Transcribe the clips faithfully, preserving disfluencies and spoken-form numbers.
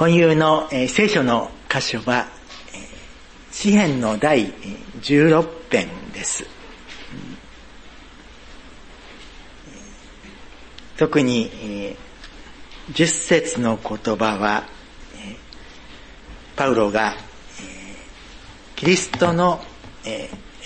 今夕の、えー、聖書の箇所は、えー、詩編の第じゅうろく編です。特に、えー、じゅっ節の言葉は、えー、パウロが、えー、キリストの、え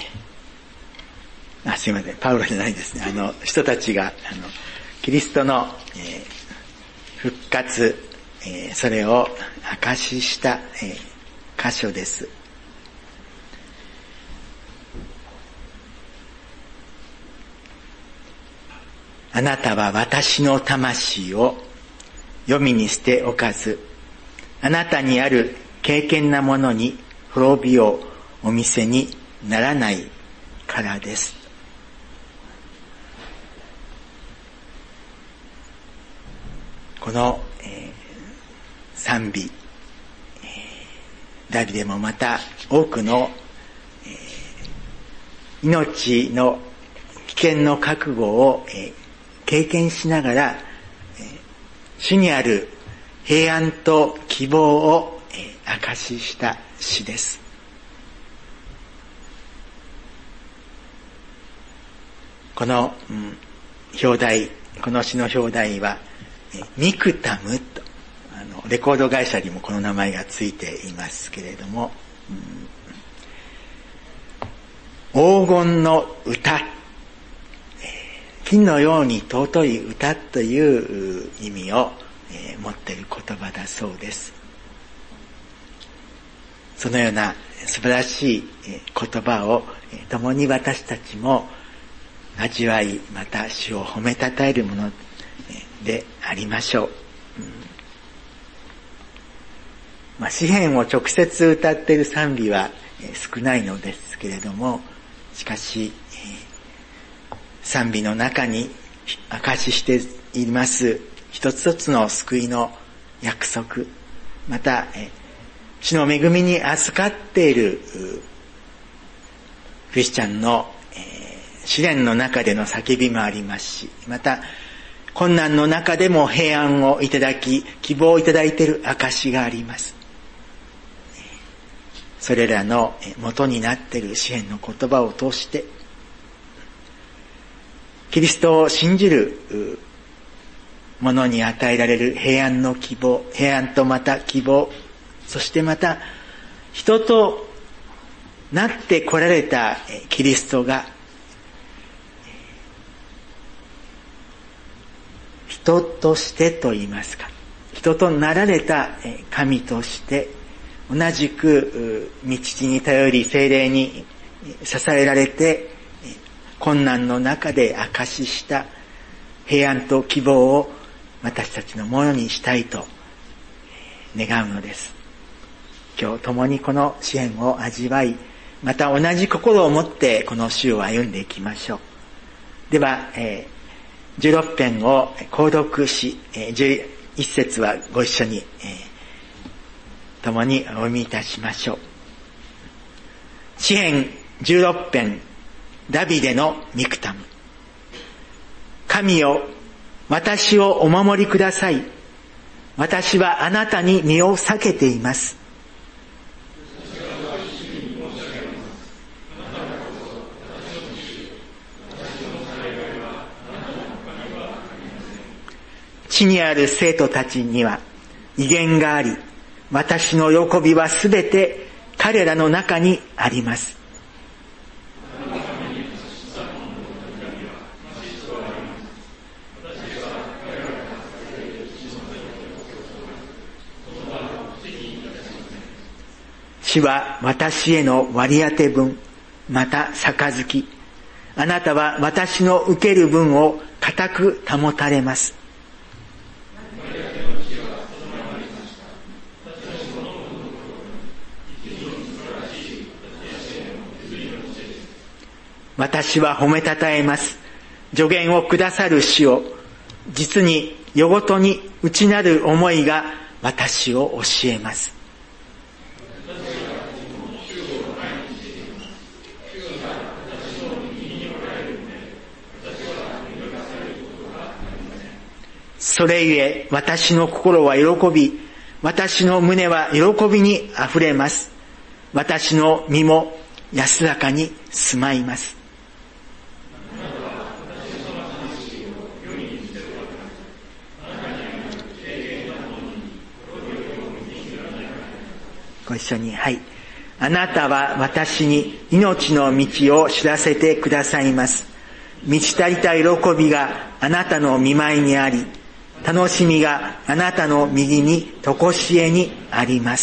ー、あ、すいません、パウロじゃないですね。あの、人たちが、あの、キリストの、えー、復活、えー、それを証しした、えー、箇所です。あなたは私の魂を黄泉に捨ておかず、あなたにある敬虔なものに滅びをお見せにならないからです。この、えー、賛美、えー、ダビデもまた多くの、えー、命の危険の覚悟を、えー経験しながら、主にある平安と希望を証しした詩です。この、うん、表題、この詩の表題は、ミクタムと、あの、レコード会社にもこの名前がついていますけれども、うん、黄金の歌、金のように尊い歌という意味を持っている言葉だそうです。そのような素晴らしい言葉を共に私たちも味わい、また主を褒めたたえるものでありましょう。まあ、詩編を直接歌っている賛美は少ないのですけれども、しかし賛美の中に証ししています一つ一つの救いの約束、また主の恵みに預かっているクリスチャンの試練の中での叫びもありますし、また困難の中でも平安をいただき希望をいただいている証があります。それらの元になっている詩編の言葉を通してキリストを信じる者に与えられる平安の希望、平安とまた希望、そしてまた人となって来られたキリストが人としてと言いますか、人となられた神として同じく御父に頼り聖霊に支えられて困難の中で証しした平安と希望を私たちのものにしたいと願うのです。今日共にこの詩編を味わい、また同じ心を持ってこの詩を歩んでいきましょう。では、えー、じゅうろく編を購読し、えー、じゅういち節はご一緒に、えー、共にお読みいたしましょう。詩編じゅうろく編ダビデのミクタム。神よ、私をお守りください。私はあなたに身を避けています。地にある生徒たちには威厳があり、私の喜びはすべて彼らの中にあります。主は私への割り当て分、また杯。あなたは私の受ける分を固く保たれます。私は褒めたたえます。助言をくださる主を、実に夜ごとに内なる思いが私を教えます。それゆえ私の心は喜び、 私の胸は喜びにあふれます。私の身も安らかに住まいます。ご一緒に、はい。あなたは私に命の道を知らせてくださいます。満ち足りた喜びがあなたの見舞いにあり、楽しみがあなたの右に常しえにあります。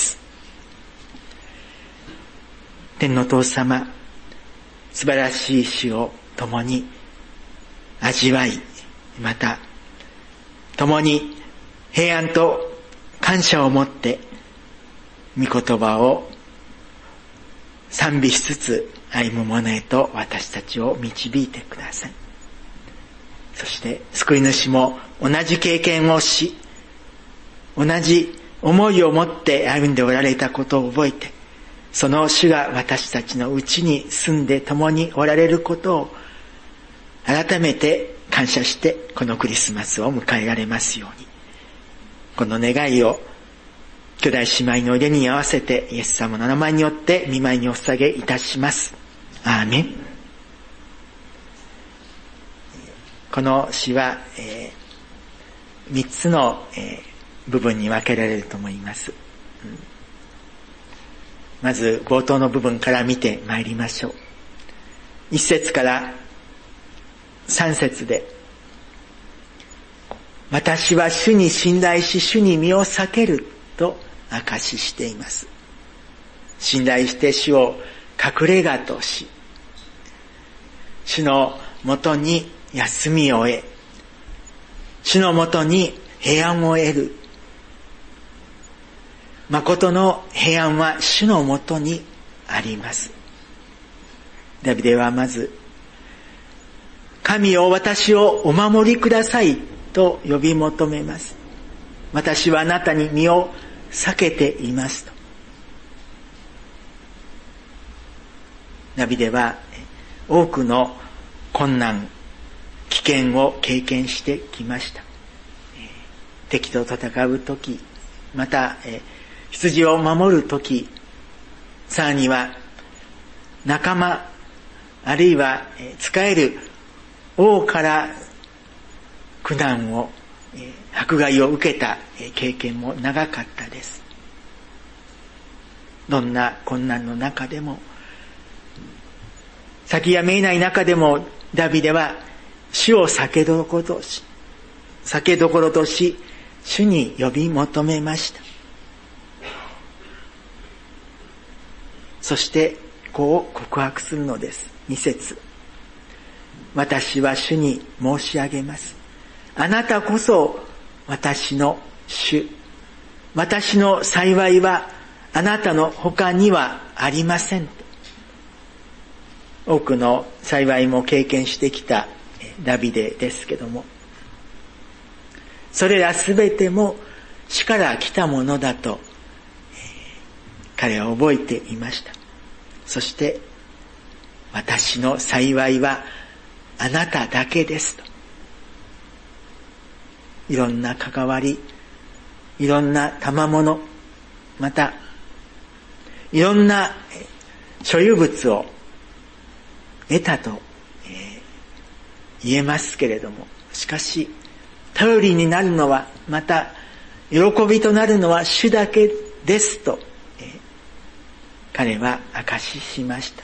天の父様、素晴らしい死を共に味わい、また共に平安と感謝を持って御言葉を賛美しつつ歩む者へと私たちを導いてください。そして救い主も同じ経験をし、同じ思いを持って歩んでおられたことを覚えて、その主が私たちのうちに住んで共におられることを改めて感謝してこのクリスマスを迎えられますように、この願いを兄弟姉妹の腕に合わせてイエス様の名前によって御前にお捧げいたします。アーメン。この詩は、えー、三つの、えー、部分に分けられると思います。うん、まず冒頭の部分から見てまいりましょう。一節から三節で、私は主に信頼し主に身を避けると証ししています。信頼して主を隠れ家とし、主のもとに休みを得、主のもとに平安を得る。誠の平安は主のもとにあります。ダビデはまず、神よ私をお守りくださいと呼び求めます。私はあなたに身を避けていますと。ダビデは多くの困難、危険を経験してきました。敵と戦うとき、また羊を守るとき、さらには仲間、あるいは仕える王から苦難を、迫害を受けた経験も長かったです。どんな困難の中でも、先が見えない中でも、ダビデは主を避けどころとし、避けどころとし、主に呼び求めました。そしてこう告白するのです。二節。私は主に申し上げます。あなたこそ私の主。私の幸いはあなたの他にはありません。多くの幸いも経験してきたダビデですけども、それらすべても主から来たものだと、えー、彼は覚えていました。そして私の幸いはあなただけですと。いろんな関わり、いろんな賜物、またいろんな所有物を得たと、えー、言えますけれども、しかし頼りになるのは、また喜びとなるのは主だけですと、えー、彼は証ししました。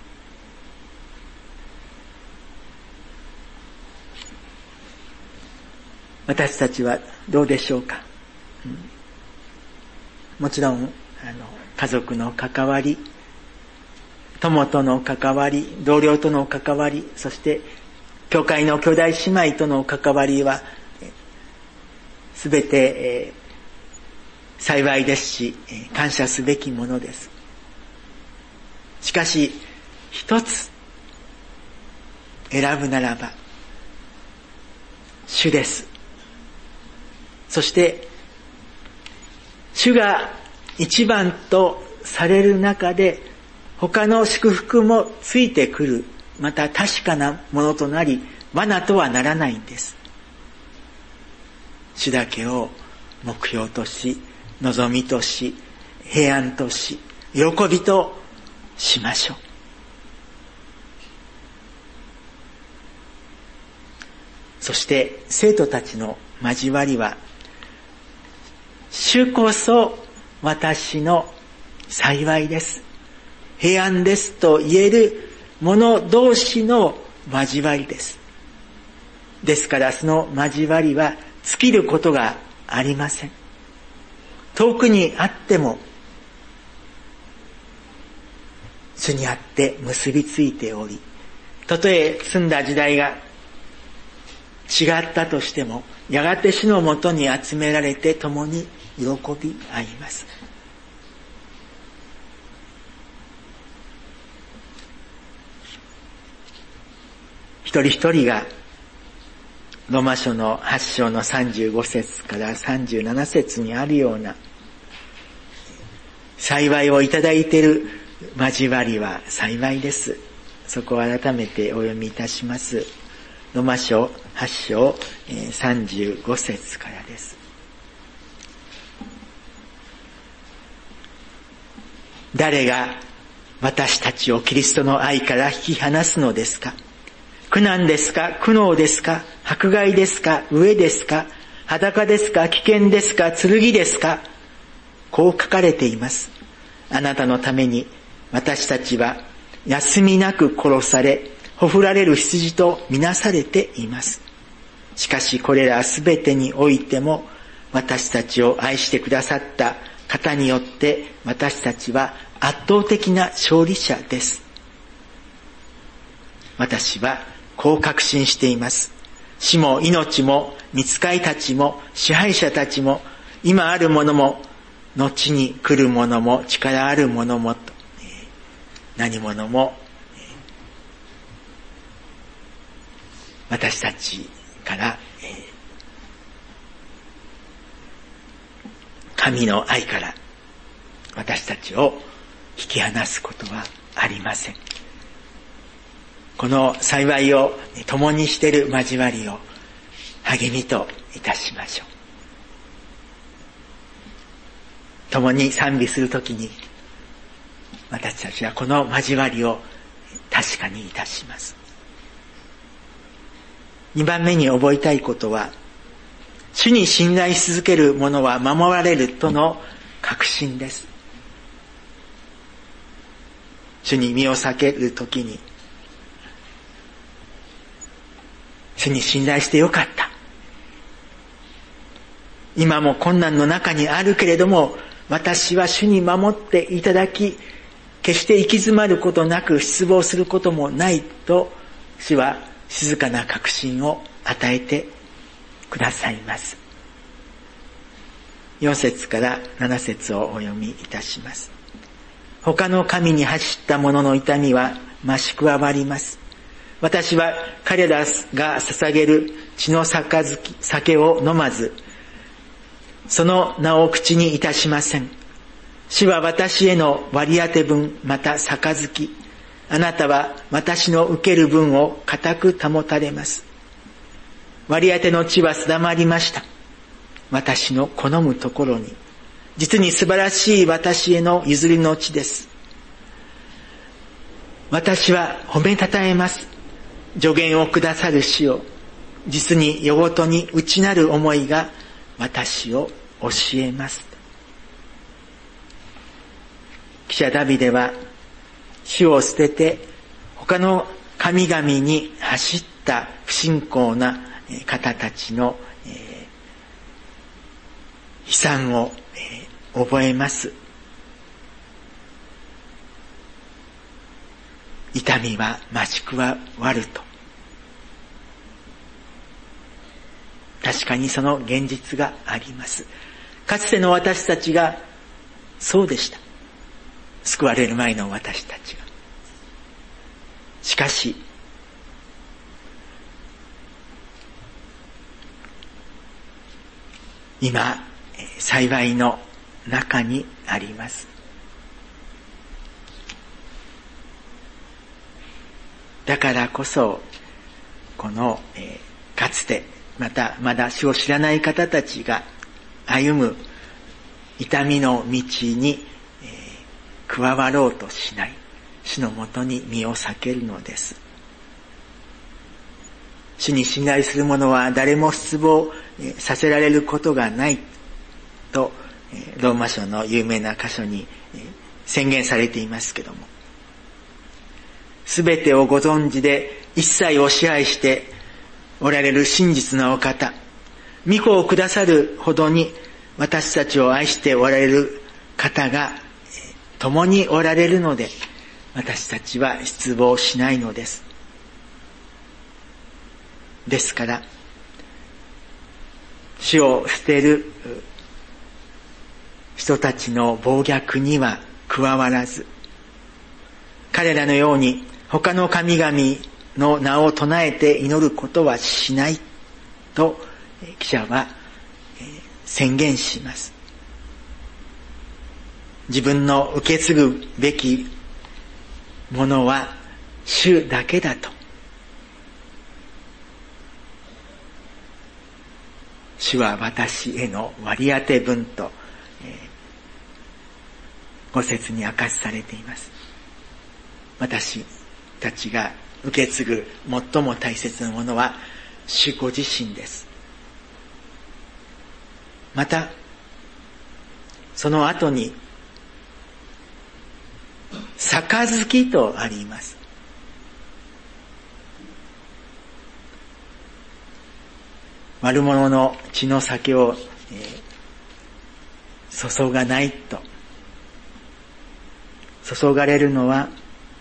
私たちはどうでしょうか。うん、もちろんあの家族の関わり、友との関わり、同僚との関わり、そして教会の兄弟姉妹との関わりはすべて、えー、幸いですし、えー、感謝すべきものです。しかし一つ選ぶならば主です。そして主が一番とされる中で他の祝福もついてくる、また確かなものとなり罠とはならないんです。主だけを目標とし望みとし、平安とし、喜びとしましょう。そして生徒たちの交わりは、主こそ私の幸いです、平安ですと言える者同士の交わりです。ですからその交わりは尽きることがありません。遠くにあっても主にあって結びついており、たとえ住んだ時代が違ったとしても、やがて主のもとに集められて共に喜び合います。一人一人がローマ書のはち章のさんじゅうご節からさんじゅうなな節にあるような幸いをいただいている交わりは幸いです。そこを改めてお読みいたします。ローマ書はち章さんじゅうご節からです。誰が私たちをキリストの愛から引き離すのですか。苦難ですか、苦悩ですか、迫害ですか、飢えですか、裸ですか、危険ですか、剣ですか。こう書かれています。あなたのために私たちは休みなく殺され、ほふられる羊とみなされています。しかしこれらすべてにおいても、私たちを愛してくださった方によって私たちは圧倒的な勝利者です。私はこう確信しています。死も命も御使いたちも支配者たちも今あるものも後に来るものも力あるものもと、何者も私たちから神の愛から私たちを引き離すことはありません。この幸いを共にしている交わりを励みといたしましょう。共に賛美するときに私たちはこの交わりを確かにいたします。二番目に覚えたいことは、主に信頼し続ける者は守られるとの確信です。主に身を避けるときに、主に信頼してよかった。今も困難の中にあるけれども、私は主に守っていただき、決して行き詰まることなく失望することもないと、主は静かな確信を与えてくださいます。よん節からなな節をお読みいたします。他の神に走った者の痛みは増し加わります。私は彼らが捧げる血の杯、酒を飲まず、その名を口にいたしません。主は私への割り当て分、また杯、あなたは私の受ける分を固く保たれます。割り当ての地は定まりました。私の好むところに、実に素晴らしい私への譲りの地です。私は褒めたたえます。助言をくださる主よ、実に夜ごとに内なる思いが私を教えます。記者ダビデは主を捨てて他の神々に走った不信仰な方たちの悲惨を覚えます。痛みは増し加わると。確かにその現実があります。かつての私たちがそうでした。救われる前の私たちが。しかし、今、幸いの中にあります。だからこそ、この、えー、かつて、またまだ主を知らない方たちが歩む痛みの道に、えー、加わろうとしない。主のもとに身を避けるのです。主に信頼する者は誰も失望させられることがないと、ローマ書の有名な箇所に宣言されていますけども、すべてをご存知で一切を支配しておられる真実のお方、御子をくださるほどに私たちを愛しておられる方が共におられるので、私たちは失望しないのです。ですから、主を捨てる人たちの暴虐には加わらず、彼らのように他の神々の名を唱えて祈ることはしないと記者は宣言します。自分の受け継ぐべきものは主だけだと。主は私への割り当て分と、えー、ご説に明かしされています。私たちが受け継ぐ最も大切なものは主ご自身です。またその後に杯とあります。悪者の血の酒を、えー、注がないと。注がれるのは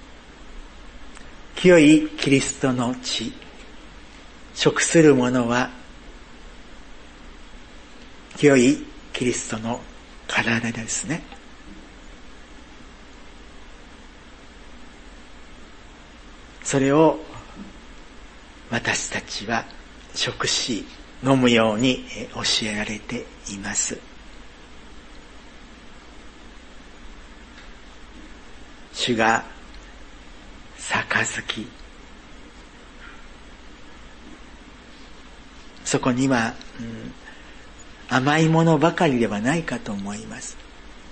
清いキリストの血。食する者は清いキリストの体ですね。それを私たちは食し飲むように教えられています。主が杯。そこには、うん、甘いものばかりではないかと思います。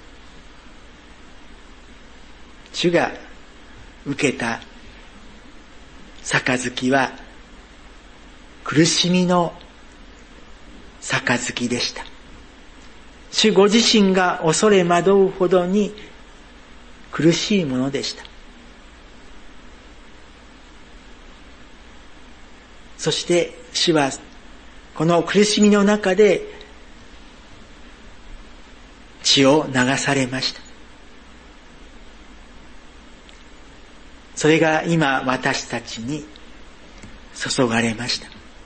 主が受けた杯は苦しみの杯でした。主ご自身が恐れ惑うほどに苦しいものでした。そして主はこの苦しみの中で血を流されました。それが今私たちに注がれました。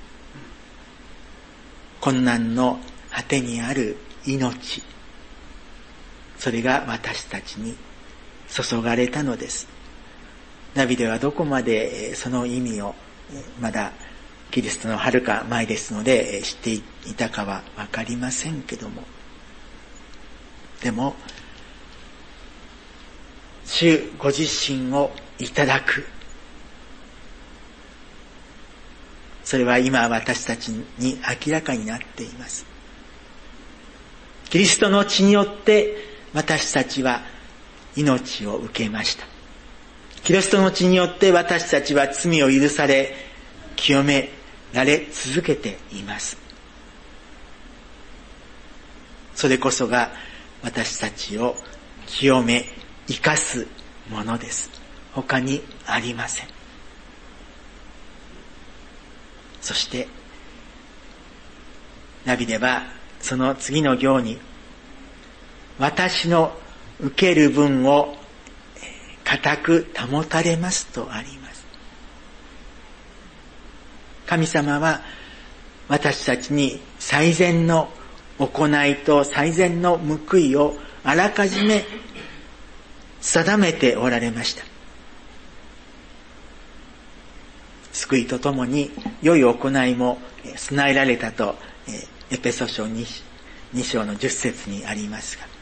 困難の果てにある命、それが私たちに注がれたのです。ダビデはどこまでその意味をまだキリストのはるか前ですので知っていたかはわかりませんけども、でも主ご自身をいただく、それは今私たちに明らかになっています。キリストの血によって私たちは命を受けました。キリストの血によって私たちは罪を許され清められ続けています。それこそが私たちを清め生かすものです。他にありません。そしてダビデはその次の行に、私の受ける分を固く保たれますとあります。神様は私たちに最善の行いと最善の報いをあらかじめ定めておられました。救いとともに良い行いも備えられたとエペソ書に章のじゅっ節にありますが、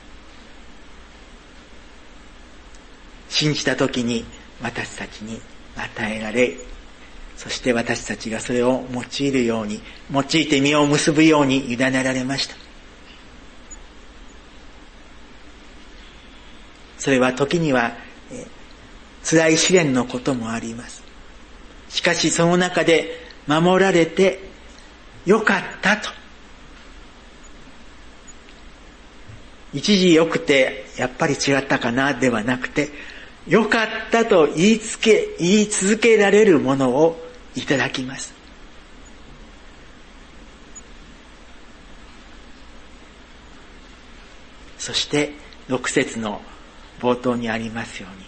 信じた時に私たちに与えられ、そして私たちがそれを用いるように、用いて実を結ぶように委ねられました。 それは時には、えー、辛い試練のこともあります。しかしその中で守られてよかったと。一時良くてやっぱり違ったかなではなくて、よかったと言いつけ、言い続けられるものをいただきます。そしてろく節の冒頭にありますように、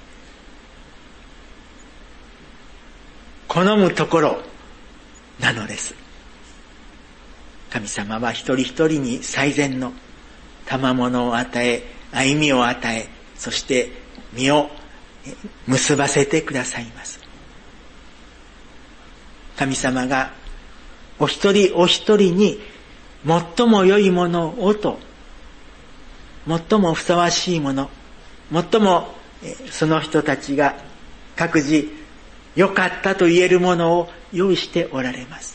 好むところなのです。神様は一人一人に最善の賜物を与え、歩みを与え、そして実を結ばせてくださいます。神様がお一人お一人に最も良いものをと、最もふさわしいもの、最もその人たちが各自良かったと言えるものを用意しておられます。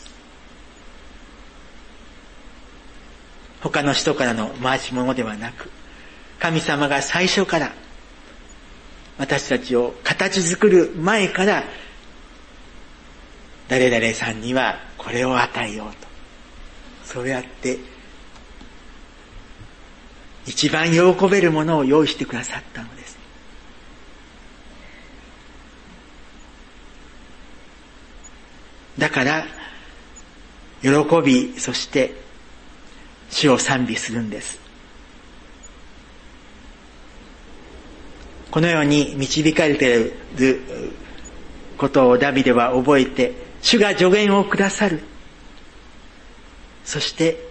他の人からの回し物ではなく、神様が最初から私たちを形作る前から、誰々さんにはこれを与えようと、そうやって一番喜べるものを用意してくださったのです。だから喜び、そして主を賛美するんです。このように導かれていることをダビデは覚えて、主が助言をくださる。そして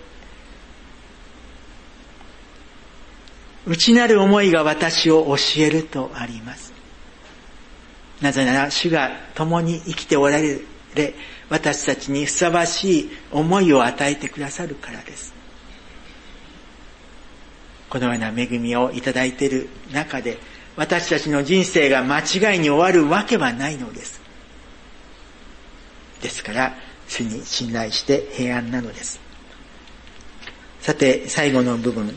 内なる思いが私を教えるとあります。なぜなら主が共に生きておられる、私たちにふさわしい思いを与えてくださるからです。このような恵みをいただいている中で、私たちの人生が間違いに終わるわけはないのです。ですから主に信頼して平安なのです。さて最後の部分、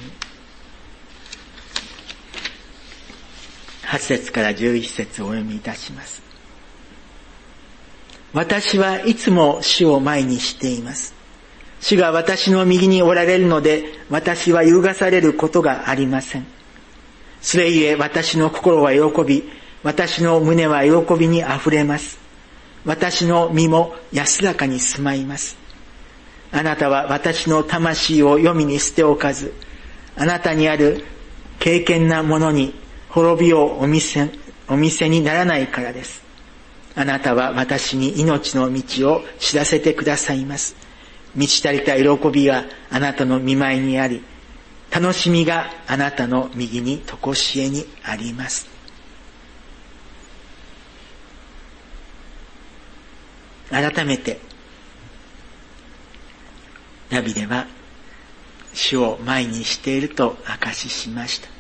はち節からじゅういち節をお読みいたします。私はいつも主を前にしています。主が私の右におられるので、私は揺るがされることがありません。それゆえ私の心は喜び、私の胸は喜びにあふれます。私の身も安らかに住まいます。あなたは私の魂を黄泉に捨ておかず、あなたにある敬虔なものに滅びをお見せ、お見せにならないからです。あなたは私に命の道を知らせてくださいます。満ち足りた喜びがあなたの御前にあり、楽しみがあなたの右に常しえにあります。改めてダビデは主を前にしていると証ししました。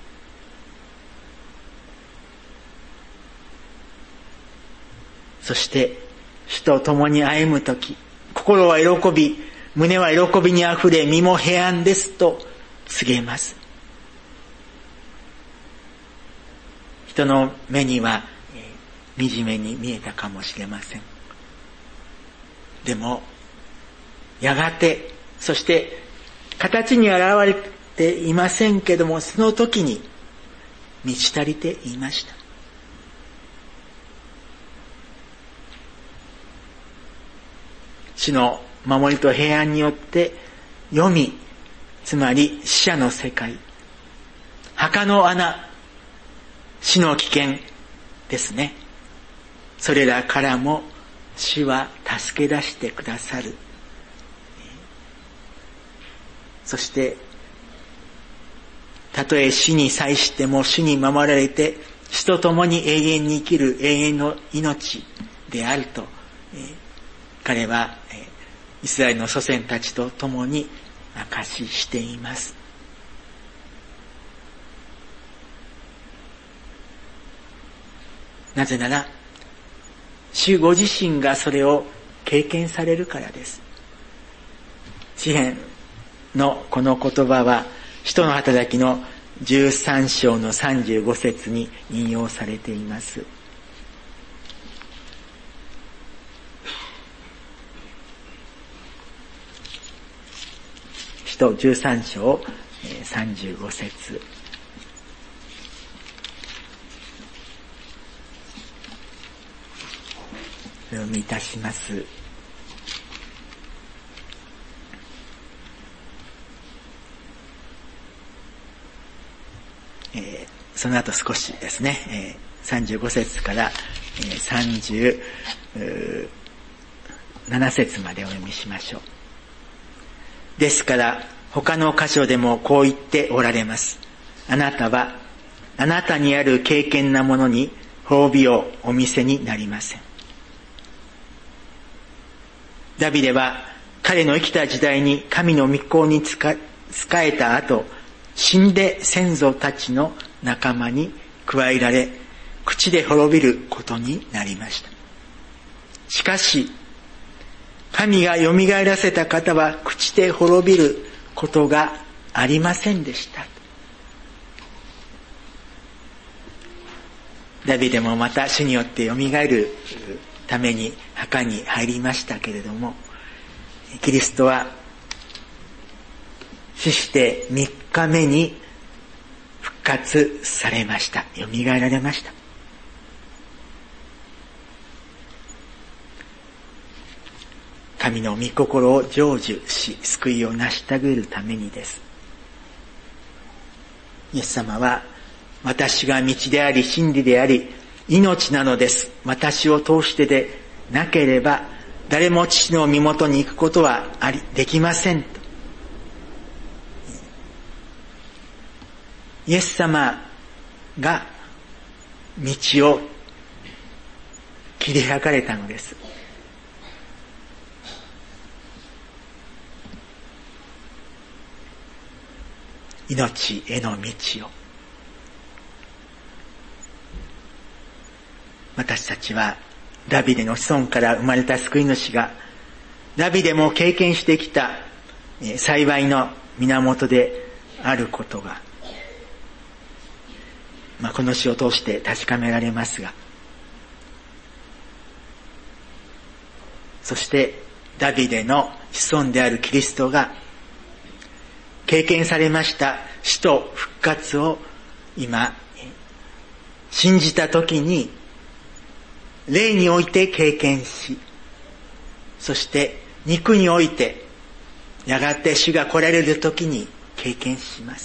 そして主と共に歩むとき、心は喜び、胸は喜びにあふれ、身も平安ですと告げます。人の目には、えー、惨めに見えたかもしれません。でもやがて、そして形に現れていませんけども、その時に満ち足りていました。主の守りと平安によって黄泉、つまり死者の世界、墓の穴、死の危険ですね。それらからも主は助け出してくださる。そしてたとえ死に際しても主に守られて、死と共に永遠に生きる永遠の命であると、えー、彼は、えー、イスラエルの祖先たちと共に証ししています。なぜなら主ご自身がそれを経験されるからです。詩編のこの言葉は使徒の働きのじゅうさん章のさんじゅうご節に引用されています。使徒じゅうさん章さんじゅうご節。お読みいたします。えー、その後少しですね、えー、さんじゅうご節から、えー、さんじゅうなな節までお読みしましょう。ですから他の箇所でもこう言っておられます。あなたはあなたにある敬虔なものに褒美をお見せになりません。ダビデは彼の生きた時代に神の御子に仕えた後、死んで先祖たちの仲間に加えられ、口で滅びることになりました。しかし神がよみがえらせた方は口で滅びることがありませんでした。ダビデもまた主によってよみがえるために墓に入りましたけれども、キリストは死してみっかめに復活されました。よみがえられました。神の御心を成就し、救いを成し遂げるためにです。イエス様は、私が道であり真理であり命なのです。私を通してでなければ誰も父の身元に行くことはありできませんと。イエス様が道を切り開かれたのです。命への道を。私たちはダビデの子孫から生まれた救い主がダビデも経験してきた幸いの源であることが、まあ、この詩を通して確かめられますが、そしてダビデの子孫であるキリストが経験されました死と復活を今信じたときに霊において経験し、そして肉においてやがて主が来られるときに経験します。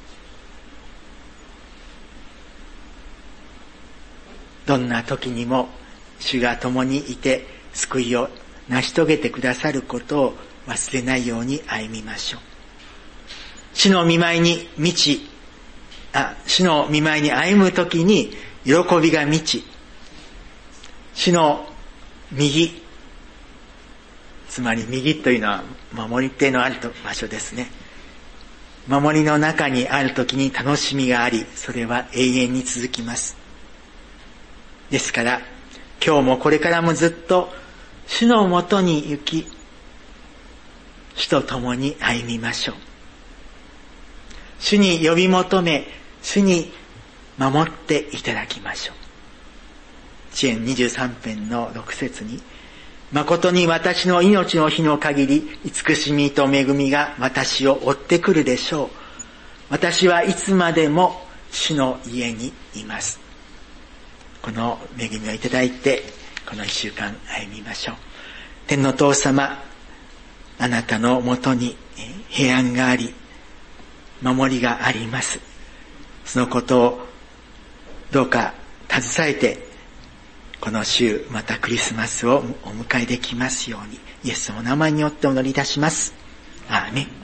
どんな時にも主が共にいて救いを成し遂げてくださることを忘れないように歩みましょう。主の御前に満ち、あ、主の御前に歩む時に喜びが満ち、主の右、つまり右というのは守り手のある場所ですね。守りの中にある時に楽しみがあり、それは永遠に続きます。ですから今日もこれからもずっと主のもとに行き、主と共に歩みましょう。主に呼び求め、主に守っていただきましょう。詩編にじゅうさん編のろく節に、誠に私の命の日の限り、慈しみと恵みが私を追ってくるでしょう。私はいつまでも主の家にいます。この恵みをいただいて、この一週間歩みましょう。天の父様、あなたのもとに平安があり、守りがあります。そのことをどうか携えて、この週またクリスマスをお迎えできますように、イエスの名前によってお祈りいたします。アーメン。